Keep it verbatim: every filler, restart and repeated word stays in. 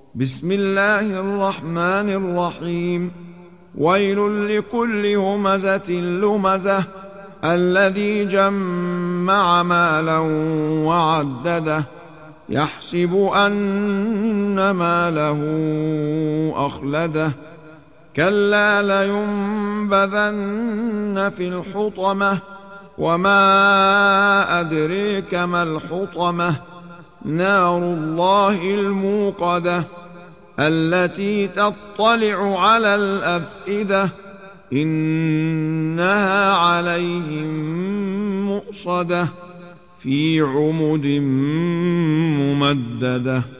بسم الله الرحمن الرحيم. ويل لكل همزة لمزة الذي جمع مالا وعدده يحسب أن ماله أخلده كلا لينبذن في الحطمة وما أدريك ما الحطمة نار الله الموقدة التي تطلع على الأفئدة إنها عليهم مؤصدة في عمد ممددة.